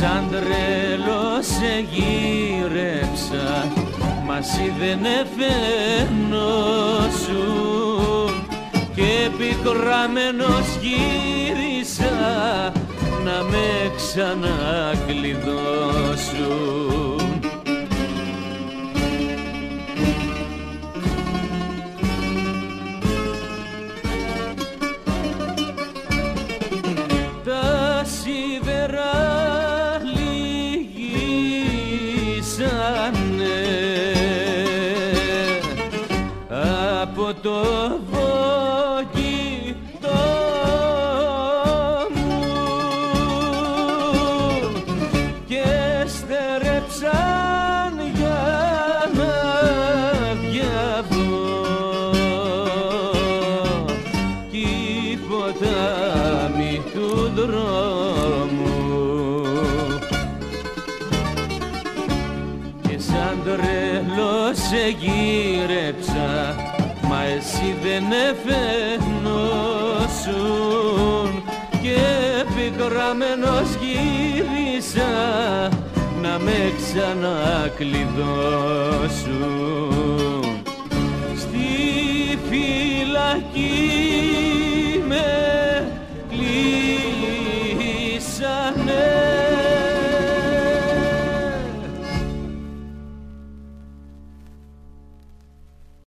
σαν τρέλος σε γύρεψα, μα εσύ δεν εφαινόσουν και πικραμμένος γύρισα να με ξανακλειδώσουν. Τα σίδερα λυγίσανε από το βογητό μου και στερέψαν για να διαβώ κι ποτάμι του δρόμου και σαν τρελός σε γύρεψα, μα εσύ δεν εφαινόσουν και πικραμμένος γύρισα να με ξανακλειδώσουν. Στη φυλακή